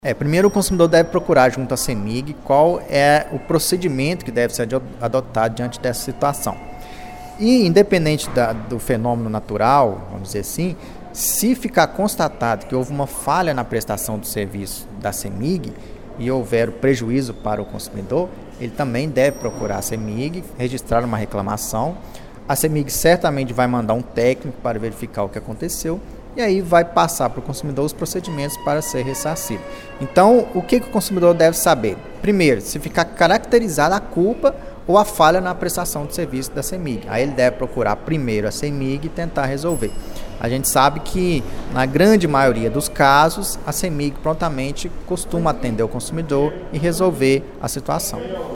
Primeiro o consumidor deve procurar junto à CEMIG qual é o procedimento que deve ser adotado diante dessa situação. E independente do fenômeno natural, vamos dizer assim, se ficar constatado que houve uma falha na prestação do serviço da CEMIG e houver prejuízo para o consumidor, ele também deve procurar a CEMIG, registrar uma reclamação. A CEMIG certamente vai mandar um técnico para verificar o que aconteceu e aí vai passar para o consumidor os procedimentos para ser ressarcido. Então, o que o consumidor deve saber? Primeiro, se ficar caracterizada a culpa ou a falha na prestação de serviço da CEMIG. Aí ele deve procurar primeiro a CEMIG e tentar resolver. A gente sabe que, na grande maioria dos casos, a CEMIG prontamente costuma atender o consumidor e resolver a situação.